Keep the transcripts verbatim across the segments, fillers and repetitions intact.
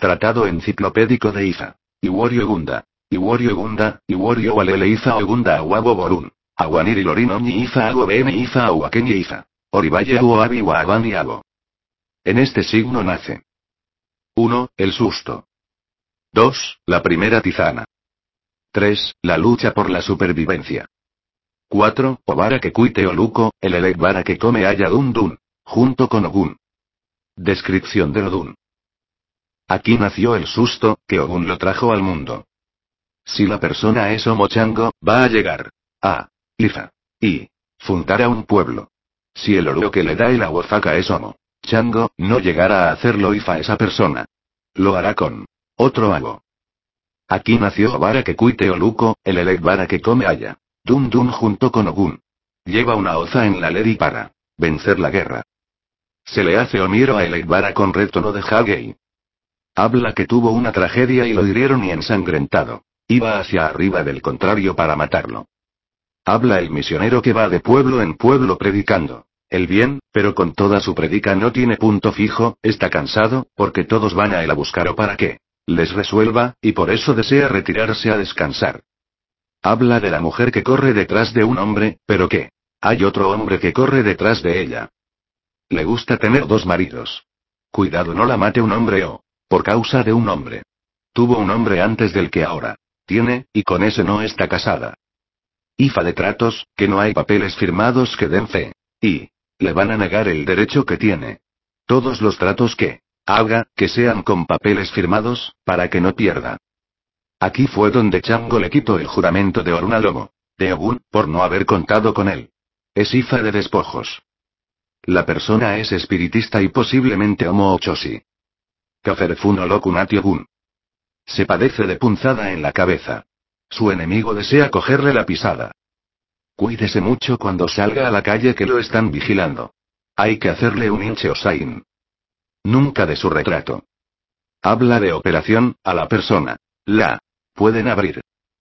Tratado enciclopédico de Ifa. Iworio Gunda. Iworio Gunda, Iworio Walele Ifa Ogunda Aguabo Borun. Aguaniri Lorinoñi Ifa Ago Bene Ifa Aguaqueñi Ifa. Orivalle Ago Abi Guagani Ago. En este signo nace. uno. El susto. dos. La primera tizana. tres. La lucha por la supervivencia. cuatro. Obara que cuite Oluco, el Elekbara que come Aya Dun Dun. Junto con Ogun. Descripción del Odun. Aquí nació el susto, que Ogun lo trajo al mundo. Si la persona es Homo Chango, va a llegar a Ifa y fundar a un pueblo. Si el oro que le da el Awofaka es Homo Chango, no llegará a hacerlo Ifa esa persona. Lo hará con otro Ago. Aquí nació Obara que cuite Oluco, el Elekbara que come Aya Dun Dun junto con Ogun. Lleva una oza en la Ledi para vencer la guerra. Se le hace Omiro a Elekbara con retono de Hagei. Habla que tuvo una tragedia y lo hirieron y ensangrentado. Iba hacia arriba del contrario para matarlo. Habla el misionero que va de pueblo en pueblo predicando el bien, pero con toda su predica no tiene punto fijo, está cansado, porque todos van a él a buscar o para que les resuelva, y por eso desea retirarse a descansar. Habla de la mujer que corre detrás de un hombre, pero que hay otro hombre que corre detrás de ella. Le gusta tener dos maridos. Cuidado no la mate un hombre o por causa de un hombre. Tuvo un hombre antes del que ahora tiene, y con ese no está casada. Ifa de tratos, que no hay papeles firmados que den fe. Y le van a negar el derecho que tiene. Todos los tratos que haga, que sean con papeles firmados, para que no pierda. Aquí fue donde Chango le quitó el juramento de Orun al Lobo de Ogun, por no haber contado con él. Es Ifa de despojos. La persona es espiritista y posiblemente Homo Ochoshi. Kaferfuno Lokunati Ogun. Se padece de punzada en la cabeza. Su enemigo desea cogerle la pisada. Cuídese mucho cuando salga a la calle que lo están vigilando. Hay que hacerle un hinche o sain. Nunca de su retrato. Habla de operación, a la persona. La pueden abrir.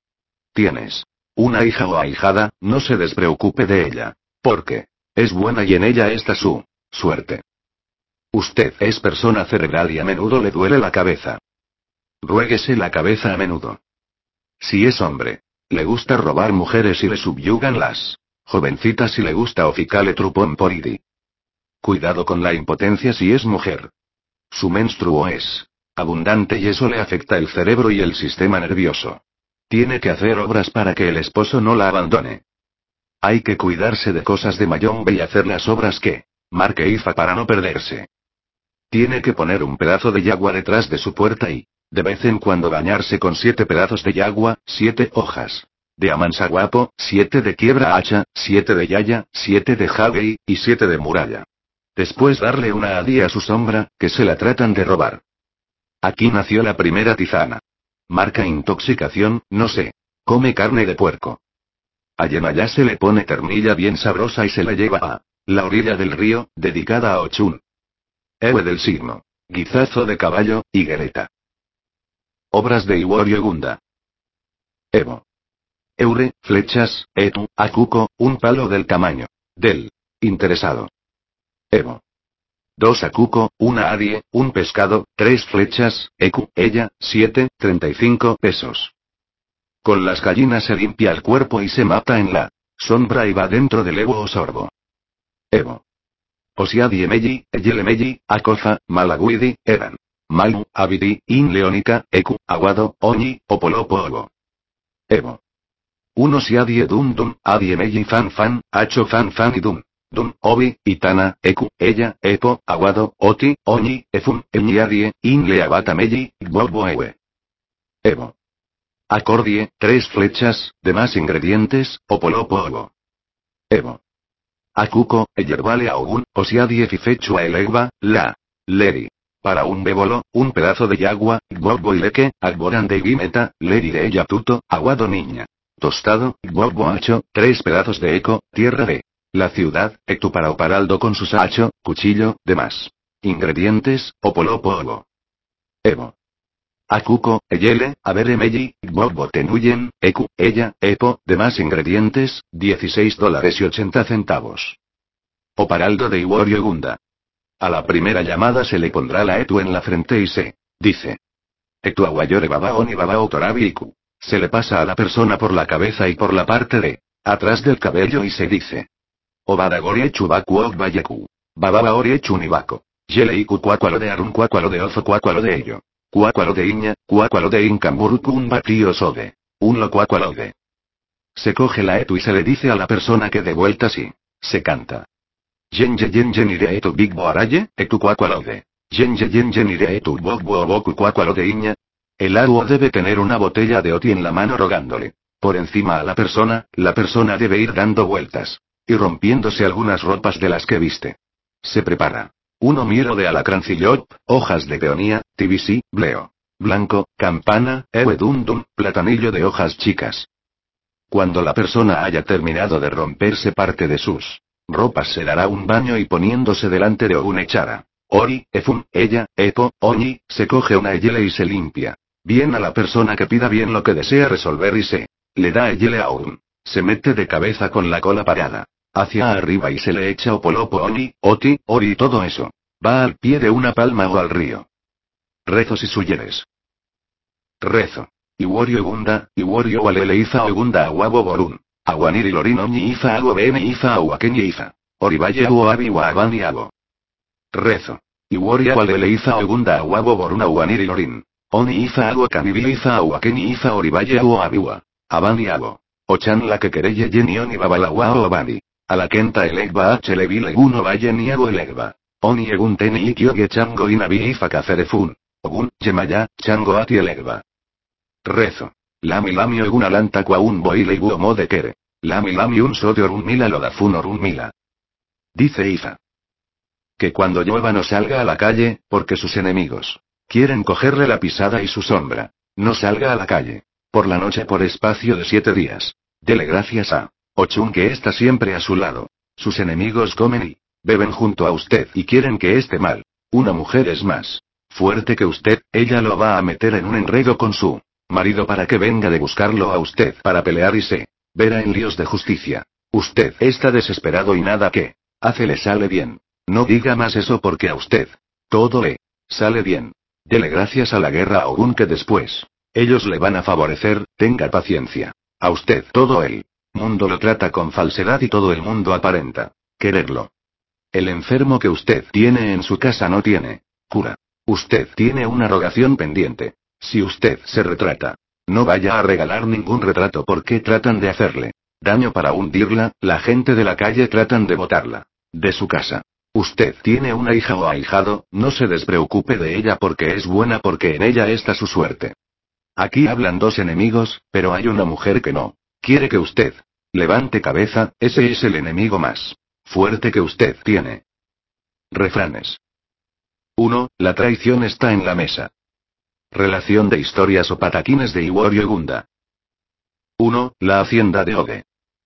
Tienes una hija o ahijada, no se despreocupe de ella. Porque es buena y en ella está su suerte. Usted es persona cerebral y a menudo le duele la cabeza. Ruéguese la cabeza a menudo. Si es hombre, le gusta robar mujeres y le subyugan las jovencitas y le gusta oficale trupón poridi. Cuidado con la impotencia si es mujer. Su menstruo es abundante y eso le afecta el cerebro y el sistema nervioso. Tiene que hacer obras para que el esposo no la abandone. Hay que cuidarse de cosas de Mayombe y hacer las obras que marque Ifa para no perderse. Tiene que poner un pedazo de yagua detrás de su puerta y de vez en cuando bañarse con siete pedazos de yagua, siete hojas de amansaguapo, siete de quiebra hacha, siete de yaya, siete de hagei, y siete de muralla. Después darle una adía a su sombra, que se la tratan de robar. Aquí nació la primera tizana. Marca intoxicación, no sé. Come carne de puerco. A Yemayá se le pone ternilla bien sabrosa y se la lleva a la orilla del río, dedicada a Ochun. Ewe del signo. Guizazo de caballo, higuereta. Obras de Iworio Gunda. Evo. Eure, flechas, etu, akuko, un palo del tamaño del interesado. Evo. Dos akuko, una adie, un pescado, tres flechas, eku, ella, siete, treinta y cinco pesos. Con las gallinas se limpia el cuerpo y se mata en la sombra y va dentro del Evo o sorbo. Evo. Osiadi emeji, eyelemeji, akofa, malaguidi, eran. Malu, abidi, in leónica, eku, aguado, oñi, opolopo ogo. Evo. Uno siadie dun dun, adie meji fan fan, acho fan fan y dun. Dun, obi, itana, eku, ella, epo, aguado, oti, oñi, efun, eñiadie, in leabata meji, gbobo ewe. Evo. Acordie, tres flechas, demás ingredientes, opolopo ogo. Evo. Akuko, yerbale a ogun, osiadie fifechua elegba, la. Leri. Para un bébolo, un pedazo de yagua, gbobo ileke, agboran de guimeta, leri de ella tuto, aguado niña. Tostado, gbobo hacho, tres pedazos de eco, tierra de la ciudad, ectu para oparaldo con su sacho, cuchillo, demás. Ingredientes, opolopo ogo. Evo. Akuko, eyele, aberemeji, gbobo tenuyen, eku, ella, epo, demás ingredientes, dieciséis dólares y ochenta centavos. Oparaldo de Iworio Gunda. A la primera llamada se le pondrá la etu en la frente y se dice Etu aguayore baba oni baba otorabi iku. Se le pasa a la persona por la cabeza y por la parte de atrás del cabello y se dice. Obadagori echubaku ogbayeku. Bababa ori echunibako. Yele iku cuacualo de arun cuacualo de ozo cuacualo de ello. Cuacualo de iña, cuacualo de incamburuku un batío sobe. Un lo cuacualo de. Se coge la etu y se le dice a la persona que de vuelta sí. Se canta. Yen ye yen yen ire etu big boaraye, etu cuacualo de. Yen ye yen yen ire etu bok boku cuacualo de iña. El aguo debe tener una botella de oti en la mano rogándole. Por encima a la persona, la persona debe ir dando vueltas. Y rompiéndose algunas ropas de las que viste. Se prepara. Uno mielo de alacrancillot, hojas de peonía, tibisi, bleo. Blanco, campana, eudundum, platanillo de hojas chicas. Cuando la persona haya terminado de romperse parte de sus ropas se dará un baño y poniéndose delante de un echara. Ori, efun, ella, epo, oñi, se coge una eyele y se limpia. Bien a la persona que pida bien lo que desea resolver y se le da eyele a un. Se mete de cabeza con la cola parada. Hacia arriba y se le echa opolopo oni, oti, ori y todo eso. Va al pie de una palma o al río. Rezos y suyeres. Rezo. Iworio egunda, Iworio walele iza ogunda aguabo borun. Aguaniri lorin oñi iza ago bene iza aguakenye iza. Orivalle ago abi waabani ago. Rezo. Iworio walele iza ogunda aguabo borun aguaniri lorin. Oni iza ago kanibi iza aguakenye iza orivalle ago abiwa. Abani ago. Ochan la que quereye yeni oni babalawa o abani. A la kenta elegba h levi leguno valle ni ago elegba. Oni egun teni ikyoge chango inabi ifa cacerefun. Ogun, yemaya, chango ati elegba. Rezo. Lami lami ogun alanta qua un boile ibu mo de kere. Lami lami un sodio un mila lodafun orun mila. Dice Ifa. Que cuando llueva no salga a la calle, porque sus enemigos quieren cogerle la pisada y su sombra. No salga a la calle. Por la noche por espacio de siete días. Dele gracias a Ochun que está siempre a su lado. Sus enemigos comen y beben junto a usted y quieren que esté mal. Una mujer es más fuerte que usted, ella lo va a meter en un enredo con su marido para que venga de buscarlo a usted para pelear y se verá en líos de justicia. Usted está desesperado y nada que hace le sale bien. No diga más eso porque a usted todo le sale bien. Dele gracias a la guerra a Ogun que después ellos le van a favorecer, tenga paciencia. A usted todo el mundo lo trata con falsedad y todo el mundo aparenta quererlo. El enfermo que usted tiene en su casa no tiene cura. Usted tiene una rogación pendiente. Si usted se retrata, no vaya a regalar ningún retrato porque tratan de hacerle daño para hundirla, la gente de la calle tratan de botarla de su casa. Usted tiene una hija o ahijado, no se despreocupe de ella porque es buena porque en ella está su suerte. Aquí hablan dos enemigos, pero hay una mujer que no quiere que usted levante cabeza, ese es el enemigo más fuerte que usted tiene. Refranes. uno. La traición está en la mesa. Relación de historias o pataquines de Iworio Gunda. uno. La hacienda de Ode.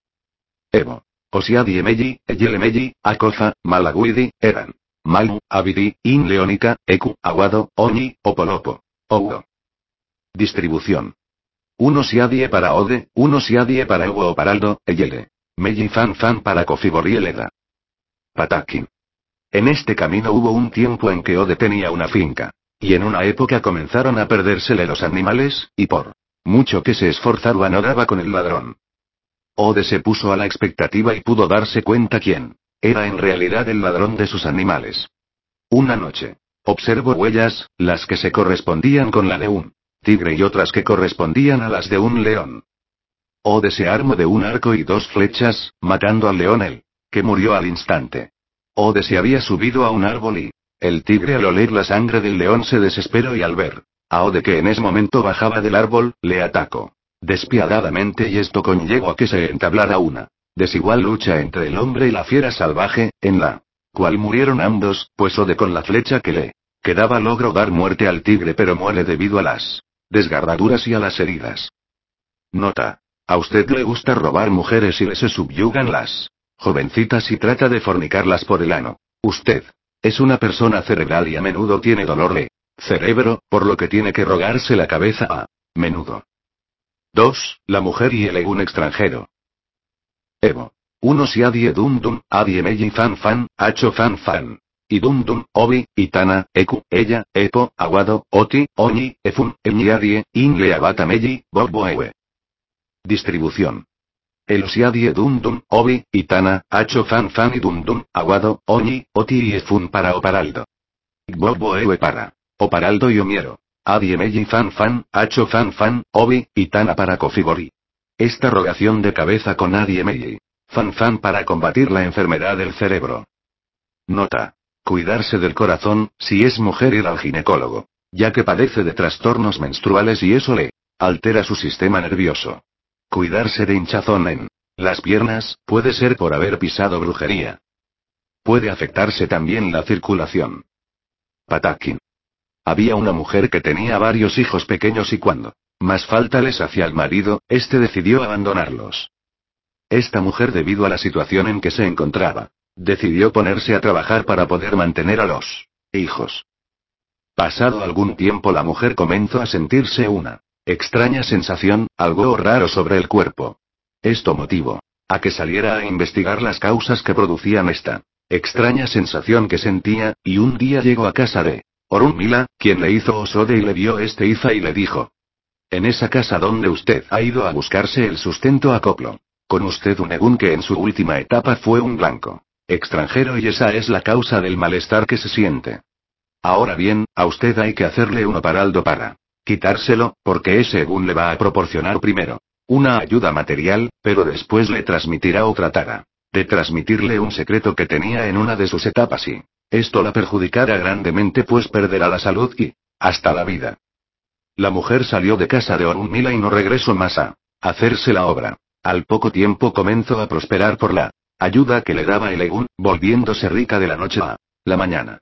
Evo. Osiadi Emeji, Eyelemeji, Akofa, Malaguidi, Eran. Malu, Abidi, In Leónica, Eku, Aguado, Oñi, Opolopo. Ouo. Distribución. uno Siadie para Ode, uno Siadie para Ewo o Paraldo, Eyele. Meji Fan Fan para Kofibori Eleda. Patakin. En este camino hubo un tiempo en que Ode tenía una finca. Y en una época comenzaron a perdérsele los animales, y por mucho que se esforzaba no daba con el ladrón. Ode se puso a la expectativa y pudo darse cuenta quién era en realidad el ladrón de sus animales. Una noche, observó huellas, las que se correspondían con la de un tigre y otras que correspondían a las de un león. Ode se armó de un arco y dos flechas, matando al león él, que murió al instante. Ode se había subido a un árbol y el tigre al oler la sangre del león se desesperó y al ver a Ode que en ese momento bajaba del árbol, le atacó despiadadamente y esto conllevó a que se entablara una desigual lucha entre el hombre y la fiera salvaje, en la cual murieron ambos, pues Ode con la flecha que le quedaba logró dar muerte al tigre pero muere debido a las desgarraduras y a las heridas. Nota. A usted le gusta robar mujeres y le se subyugan las jovencitas y trata de fornicarlas por el ano. Usted es una persona cerebral y a menudo tiene dolor de cerebro, por lo que tiene que rogarse la cabeza a menudo. dos. La mujer y el egun extranjero. Evo. uno Si adie dum dum, adie meji fan fan, hacho fan fan. Idum Dum, Obi, Itana, Eku, Ella, Epo, Aguado, Oti, Oñi, Efun, Eñiadie, Inle Abata Meji, Bobo Ewe. Distribución. Elosiadie Dum Dum, Obi, Itana, Acho Fan Fan y Dum Dum, Aguado, Oñi, Oti y Efun para Oparaldo. Bobo Ewe para Oparaldo y Omiero. Adie Meji Fan Fan, Acho Fan Fan, Obi, Itana para Kofigori. Esta rogación de cabeza con Adie Meji. Fan Fan para combatir la enfermedad del cerebro. Nota. Cuidarse del corazón, si es mujer ir al ginecólogo. Ya que padece de trastornos menstruales y eso le altera su sistema nervioso. Cuidarse de hinchazón en las piernas, puede ser por haber pisado brujería. Puede afectarse también la circulación. Patakin. Había una mujer que tenía varios hijos pequeños y cuando más falta les hacía al marido, este decidió abandonarlos. Esta mujer, debido a la situación en que se encontraba, decidió ponerse a trabajar para poder mantener a los hijos. Pasado algún tiempo la mujer comenzó a sentirse una extraña sensación, algo raro sobre el cuerpo. Esto motivó a que saliera a investigar las causas que producían esta extraña sensación que sentía, y un día llegó a casa de Orunmila, quien le hizo Osode y le dio este Iza y le dijo: en esa casa donde usted ha ido a buscarse el sustento acoplo con usted un Egun que en su última etapa fue un blanco extranjero y esa es la causa del malestar que se siente. Ahora bien, a usted hay que hacerle un oparaldo para quitárselo, porque ese Egun le va a proporcionar primero una ayuda material, pero después le transmitirá o tratará de transmitirle un secreto que tenía en una de sus etapas y esto la perjudicará grandemente pues perderá la salud y hasta la vida. La mujer salió de casa de Orunmila y no regresó más a hacerse la obra. Al poco tiempo comenzó a prosperar por la ayuda que le daba el Egun, volviéndose rica de la noche a la mañana.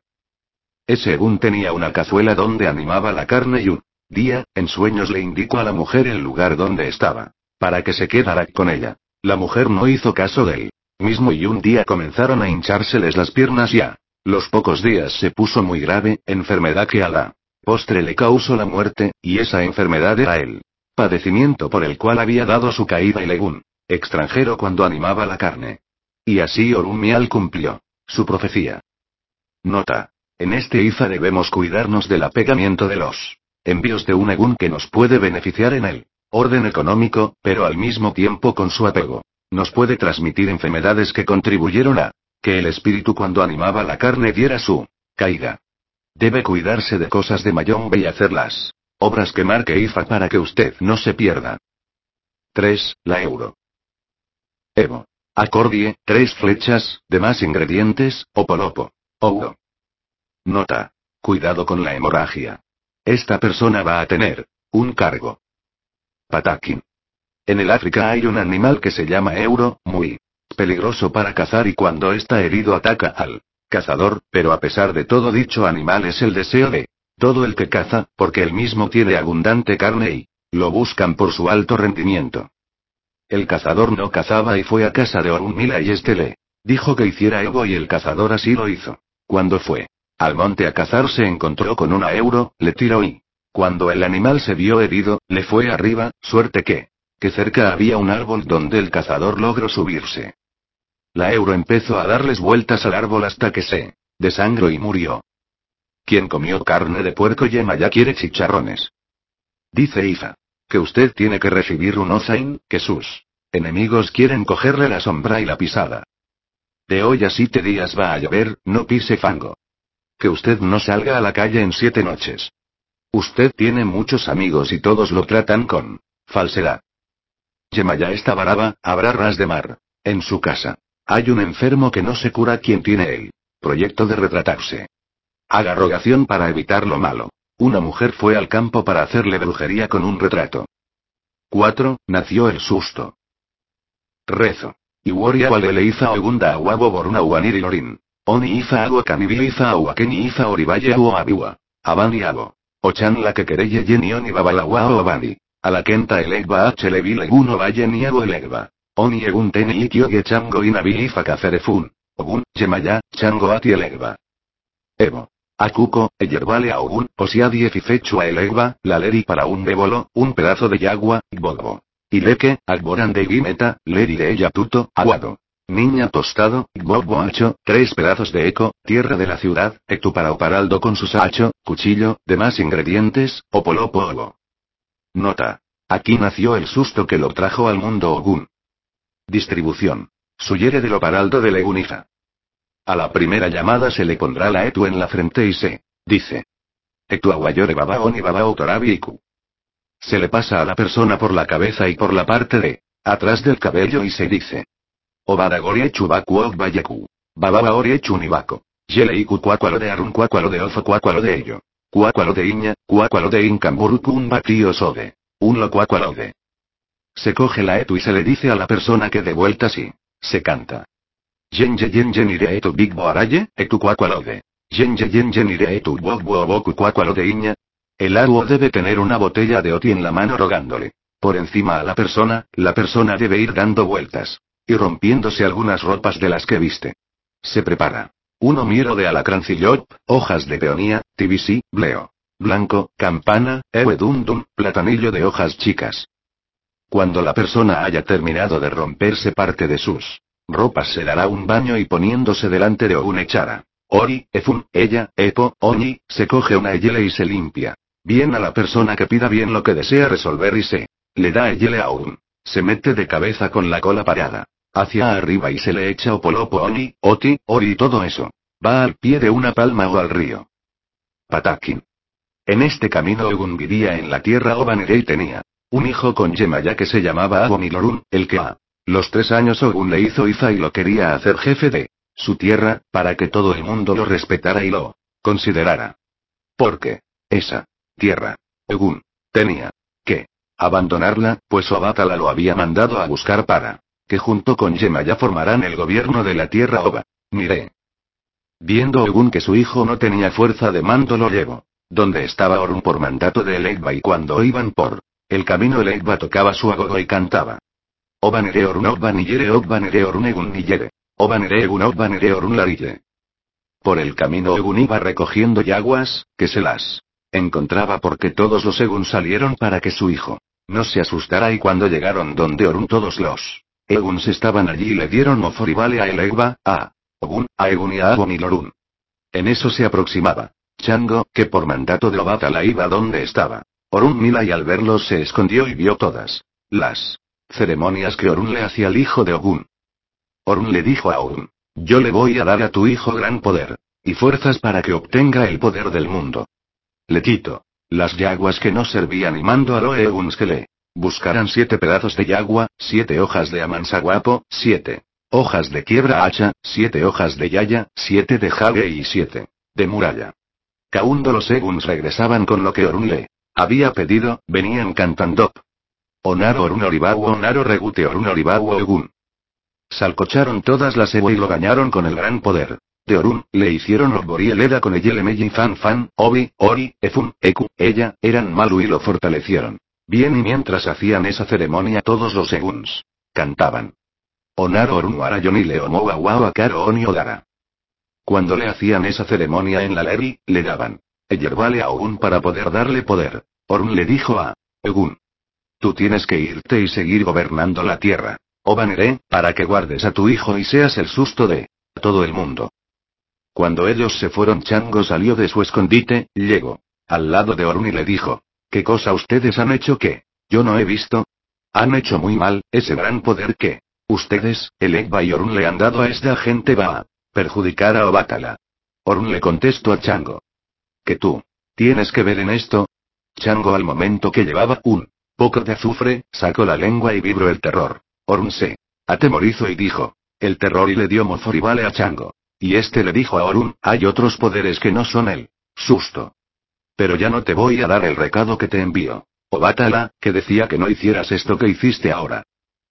Ese Egun tenía una cazuela donde animaba la carne y un día, en sueños le indicó a la mujer el lugar donde estaba, para que se quedara con ella. La mujer no hizo caso de él mismo y un día comenzaron a hinchárseles las piernas y a los pocos días se puso muy grave, enfermedad que a la postre le causó la muerte, y esa enfermedad era el padecimiento por el cual había dado su caída el Egun extranjero cuando animaba la carne. Y así Orunmial cumplió su profecía. Nota. En este Iza debemos cuidarnos del apegamiento de los envíos de un Egun que nos puede beneficiar en el orden económico, pero al mismo tiempo con su apego nos puede transmitir enfermedades que contribuyeron a que el espíritu cuando animaba la carne diera su caída. Debe cuidarse de cosas de Mayombe y hacer las obras que marque Ifa para que usted no se pierda. tres. La euro. Evo. Acordie, tres flechas, demás ingredientes, opolopo. Ouro. Nota. Cuidado con la hemorragia. Esta persona va a tener un cargo. Patakin. En el África hay un animal que se llama euro, muy peligroso para cazar y cuando está herido ataca al cazador, pero a pesar de todo dicho animal es el deseo de todo el que caza, porque él mismo tiene abundante carne y lo buscan por su alto rendimiento. El cazador no cazaba y fue a casa de Orunmila y este le dijo que hiciera Evo y el cazador así lo hizo. Cuando fue al monte a cazar se encontró con una euro, le tiró y cuando el animal se vio herido, le fue arriba, suerte que que cerca había un árbol donde el cazador logró subirse. La euro empezó a darles vueltas al árbol hasta que se desangró y murió. Quien comió carne de puerco yema ya quiere chicharrones. Dice Ifa que usted tiene que recibir un Ozain, que sus enemigos quieren cogerle la sombra y la pisada. De hoy a siete días va a llover, no pise fango. Que usted no salga a la calle en siete noches. Usted tiene muchos amigos y todos lo tratan con falsedad. Yemaya está brava, habrá ras de mar. En su casa hay un enfermo que no se cura quien tiene el proyecto de retratarse. Haga rogación para evitar lo malo. Una mujer fue al campo para hacerle brujería con un retrato. cuatro. Nació el susto. Rezo. Iworia walele iza ogunda aguabo boruna uaniri lorin. Oni iza agua canibi iza aguakeni iza orivaye o abiwa. Abani abo. Ochan la que quereye yeni oni babalawa o abani. A la kenta elegba h levile uno valle ni ago elegba. Oni egun teni ikioge chango inabi ifa cacerefun. Ogun, yemaya, chango ati elegba. Evo. Akuko, eyerbale a Ogun, osiadi efifechu a elegba, la leri para un bébolo, un pedazo de yagua, bobo. Ileke, agboran de guimeta, leri de ella tuto, aguado. Niña tostado, Bobo hacho, tres pedazos de eco, tierra de la ciudad, Ectuparaoparaldo con sus hacho, cuchillo, demás ingredientes, opolopo. Nota. Aquí nació el susto que lo trajo al mundo Ogun. Distribución. Suyere del Oparaldo de Legunifa. A la primera llamada se le pondrá la Etu en la frente y se dice. Etu aguayore babaoni babao torabi iku. Se le pasa a la persona por la cabeza y por la parte de atrás del cabello y se dice. Obaragori chubaku ogbayaku. Babaori chunibako. Yeleiku cuacualo de arun cuacualo de ofo cuacualo de ello. Cuacualo de iña, cuacualo de incamburuku un batío sobe. Un lo cuacualo de. Se coge la etu y se le dice a la persona que de vuelta sí. Se canta. Yen ye yen yen ire etu big boaraye, etu cuacualo de. Yen ye yen yen ire etu bog boku cuacualo de iña. El aguo debe tener una botella de oti en la mano rogándole. Por encima a la persona, la persona debe ir dando vueltas. Y rompiéndose algunas ropas de las que viste. Se prepara. Uno miero de alacrancillot, hojas de peonía, tibisi, bleo. Blanco, campana, euedundum, platanillo de hojas chicas. Cuando la persona haya terminado de romperse parte de sus ropas se dará un baño y poniéndose delante de un echara. Ori, efun, ella, epo, oñi, se coge una eyele y se limpia. Bien a la persona que pida bien lo que desea resolver y se le da eyele a un. Se mete de cabeza con la cola parada. Hacia arriba y se le echa opolopo oni, oti, ori y todo eso. Va al pie de una palma o al río. Patakin. En este camino Ogun vivía en la tierra Obanere y tenía un hijo con Yemaya que se llamaba Abonilorun, el que a los tres años Ogun le hizo Ifa y lo quería hacer jefe de su tierra, para que todo el mundo lo respetara y lo considerara. Porque esa tierra, Ogun, tenía que abandonarla, pues Obatala lo había mandado a buscar para que junto con Yemaya formarán el gobierno de la tierra Oba. Miré. Viendo Ogun que su hijo no tenía fuerza de mando lo llevó. Donde estaba Orun por mandato de Elegba y cuando iban por el camino Elegba tocaba su agogo y cantaba. Obanere Orun Obaniyere Obanere Orun Egun Niyere. Obanere Egun Obanere Orun Larille. Por el camino Ogun iba recogiendo yaguas, que se las encontraba porque todos los Egun salieron para que su hijo no se asustara y cuando llegaron donde Orun todos los Eguns estaban allí y le dieron moforibale a Elegba, a Ogun, a Egun y a Abonilorun. En eso se aproximaba Chango, que por mandato de Obatala iba donde estaba Orun Mila y al verlos se escondió y vio todas las ceremonias que Orun le hacía al hijo de Ogun. Orun le dijo a Orun, yo le voy a dar a tu hijo gran poder y fuerzas para que obtenga el poder del mundo. Le quito las yaguas que no servían y mando a los Eguns que le buscaran siete pedazos de yagua, siete hojas de amansaguapo, siete hojas de quiebra hacha, siete hojas de yaya, siete de jage y siete de muralla. Caundo los Eguns regresaban con lo que Orun le había pedido, venían cantando. Onaro Orun Oribawo Onaro Regute Orun Oribawo Ogun. Salcocharon todas las Ewo y lo gañaron con el gran poder de Orun, le hicieron Obori Eleda con Eyelemeyi Fan Fan, Obi, Ori, Efun, Eku, ella, eran Malu y lo fortalecieron. Bien y mientras hacían esa ceremonia todos los Eguns cantaban. Onaro Orun Warayoni Leomowa Wao Akaro Oni Odara. Cuando le hacían esa ceremonia en la Leri, le daban Eyerbale a Ogun para poder darle poder. Orun le dijo a Ogun. Tú tienes que irte y seguir gobernando la tierra, Obanere, para que guardes a tu hijo y seas el susto de todo el mundo. Cuando ellos se fueron Chango salió de su escondite, llegó al lado de Orun y le dijo. ¿Qué cosa ustedes han hecho que yo no he visto? Han hecho muy mal, ese gran poder que ustedes, Elegba y Orun le han dado a esta gente va a perjudicar a Obatala. Orun le contestó a Chango. ¿Qué tú tienes que ver en esto? Chango al momento que llevaba un poco de azufre, sacó la lengua y vibró el terror. Orun se atemorizó y dijo. El terror y le dio moforibale a Chango. Y este le dijo a Orun, hay otros poderes que no son el susto. Pero ya no te voy a dar el recado que te envío. Obatala, que decía que no hicieras esto que hiciste ahora.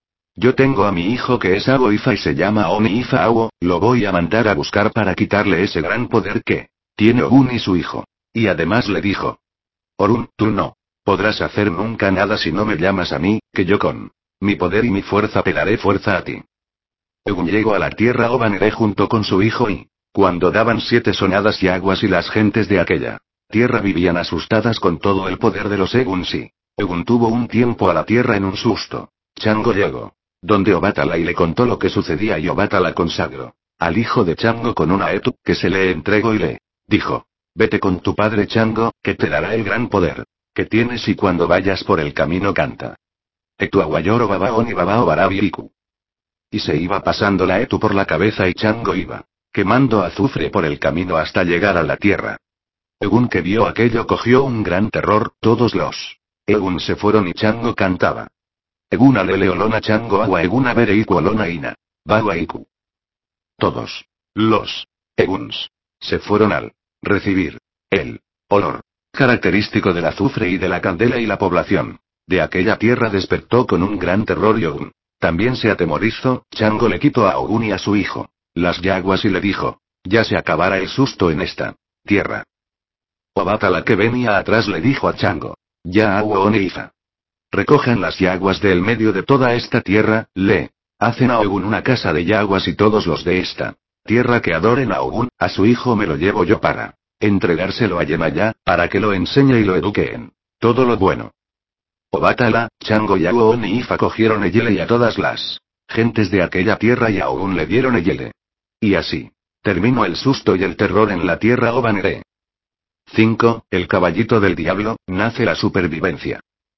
Yo tengo a mi hijo que es Awo Ifa y se llama Oni Ifa Awo, lo voy a mandar a buscar para quitarle ese gran poder que tiene Ogun y su hijo. Y además le dijo. Orun, tú no podrás hacer nunca nada si no me llamas a mí, que yo con mi poder y mi fuerza te daré fuerza a ti. Ogun llegó a la tierra Obanere junto con su hijo y, cuando daban siete sonadas y aguas y las gentes de aquella tierra vivían asustadas con todo el poder de los Eguns y Ogun tuvo un tiempo a la tierra en un susto. Chango llegó donde Obatalai le contó lo que sucedía y Obatala consagró al hijo de Chango con una Etu, que se le entregó y le dijo: vete con tu padre Chango, que te dará el gran poder que tienes y cuando vayas por el camino canta. Etu aguayoro babaon y babao barabiiku. Y se iba pasando la Etu por la cabeza y Chango iba quemando azufre por el camino hasta llegar a la tierra. Egun que vio aquello cogió un gran terror, todos los Egun se fueron y Chango cantaba. Egun alele olona Chango agua Egun abereiku olona ina. Bagua-iku. Todos los Eguns se fueron al recibir el olor característico del azufre y de la candela y la población de aquella tierra despertó con un gran terror y Ogun también se atemorizó. Chango le quitó a Ogun y a su hijo las yaguas y le dijo: ya se acabará el susto en esta tierra. Obatala que venía atrás le dijo a Chango: ya agua Oneifa. Recojan las yaguas del medio de toda esta tierra, le hacen a Ogun una casa de yaguas y todos los de esta tierra que adoren a Ogun, a su hijo me lo llevo yo para entregárselo a Yemayá, para que lo enseñe y lo eduque en todo lo bueno. Obatala, Chango y Agua Oneifa cogieron Eyele y a todas las gentes de aquella tierra y a Ogun le dieron Eyele. Y así terminó el susto y el terror en la tierra Obanere. cinco. El caballito del diablo, nace la supervivencia.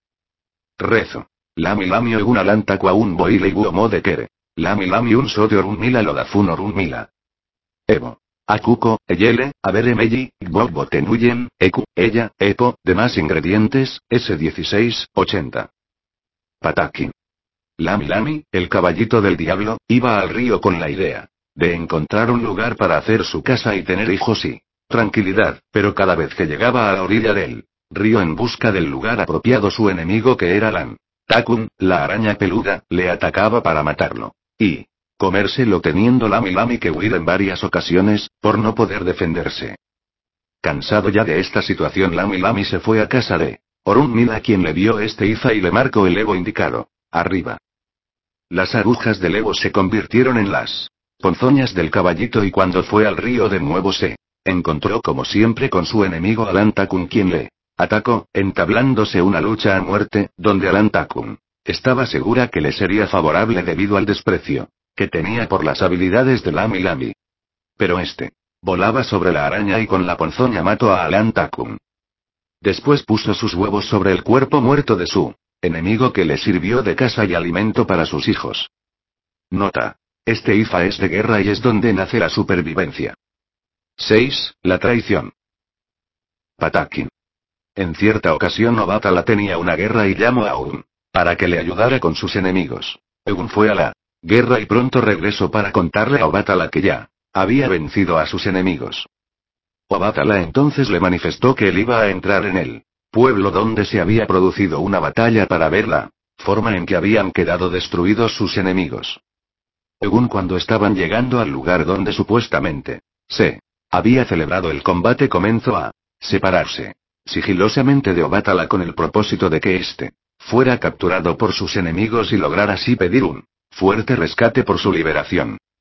Rezo. Lami lami Ogun alanta un boile guomo de kere. Lami lami un sodio un mila lodafun orun mila. Evo. Akuko, Eyele, Aberemeyi, Gbogbo Tenuyen, Eku, Ella, Epo, demás ingredientes, S dieciséis ochenta. Pataki. Lami Lami, el caballito del diablo, iba al río con la idea de encontrar un lugar para hacer su casa y tener hijos y tranquilidad, pero cada vez que llegaba a la orilla del río en busca del lugar apropiado su enemigo que era Lan Takun, la araña peluda, le atacaba para matarlo y comérselo teniendo Lami Lami que huir en varias ocasiones, por no poder defenderse. Cansado ya de esta situación Lami Lami se fue a casa de Orun Mila quien le dio este Iza y le marcó el Evo indicado, arriba. Las agujas del Evo se convirtieron en las ponzoñas del caballito y cuando fue al río de nuevo se encontró como siempre con su enemigo Alan Takun quien le atacó, entablándose una lucha a muerte, donde Alan Takun estaba segura que le sería favorable debido al desprecio que tenía por las habilidades de Lami Lami. Pero este volaba sobre la araña y con la ponzoña mató a Alan Takun. Después puso sus huevos sobre el cuerpo muerto de su enemigo que le sirvió de casa y alimento para sus hijos. Nota. Este Ifa es de guerra y es donde nace la supervivencia. seis. La traición. Pataki. En cierta ocasión Obatala tenía una guerra y llamó a Ogun para que le ayudara con sus enemigos. Ogun fue a la guerra y pronto regresó para contarle a Obatala que ya había vencido a sus enemigos. Obatala entonces le manifestó que él iba a entrar en el pueblo donde se había producido una batalla para ver la forma en que habían quedado destruidos sus enemigos. Ogun cuando estaban llegando al lugar donde supuestamente se había celebrado el combate comenzó a separarse sigilosamente de Obatala con el propósito de que éste fuera capturado por sus enemigos y lograr así pedir un fuerte rescate por su liberación.